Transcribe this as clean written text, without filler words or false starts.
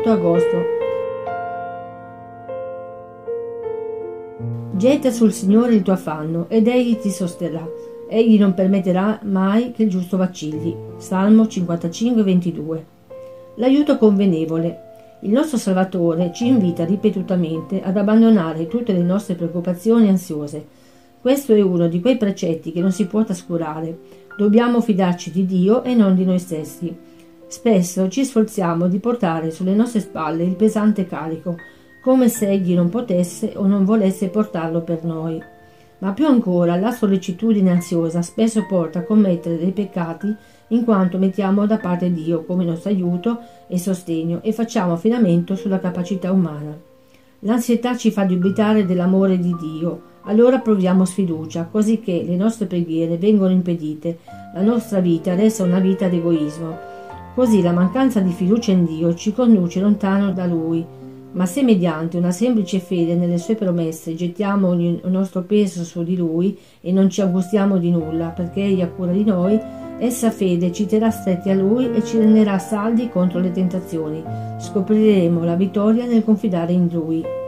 8 agosto. Getta sul Signore il tuo affanno ed Egli ti sosterrà. Egli non permetterà mai che il giusto vacilli. Salmo 55, 22. L'aiuto convenevole. Il nostro Salvatore ci invita ripetutamente ad abbandonare tutte le nostre preoccupazioni ansiose. Questo è uno di quei precetti che non si può trascurare. Dobbiamo fidarci di Dio e non di noi stessi. Spesso ci sforziamo di portare sulle nostre spalle il pesante carico, come se Egli non potesse o non volesse portarlo per noi. Ma più ancora, la sollecitudine ansiosa spesso porta a commettere dei peccati in quanto mettiamo da parte Dio come nostro aiuto e sostegno e facciamo affidamento sulla capacità umana. L'ansietà ci fa dubitare dell'amore di Dio, allora proviamo sfiducia, così che le nostre preghiere vengono impedite, la nostra vita resta una vita d'egoismo. Così la mancanza di fiducia in Dio ci conduce lontano da Lui. Ma se mediante una semplice fede nelle sue promesse gettiamo il nostro peso su di Lui e non ci angustiamo di nulla perché Egli ha cura di noi, essa fede ci terrà stretti a Lui e ci renderà saldi contro le tentazioni. Scopriremo la vittoria nel confidare in Lui.